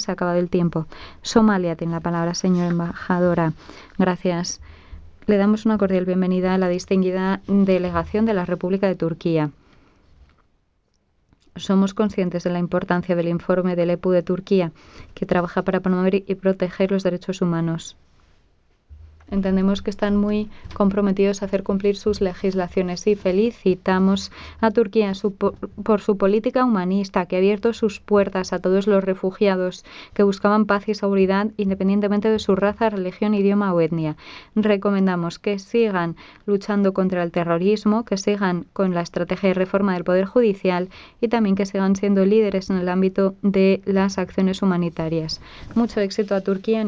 se ha acabado el tiempo. Somalia tiene la palabra, señora embajadora. Gracias. Le damos una cordial bienvenida a la distinguida delegación de la República de Turquía. Somos conscientes de la importancia del informe del EPU de Turquía, que trabaja para promover y proteger los derechos humanos. Entendemos que están muy comprometidos a hacer cumplir sus legislaciones y felicitamos a Turquía por su política humanista que ha abierto sus puertas a todos los refugiados que buscaban paz y seguridad independientemente de su raza, religión, idioma o etnia. Recomendamos que sigan luchando contra el terrorismo, que sigan con la estrategia de reforma del Poder Judicial y también que sigan siendo líderes en el ámbito de las acciones humanitarias. Mucho éxito a Turquía.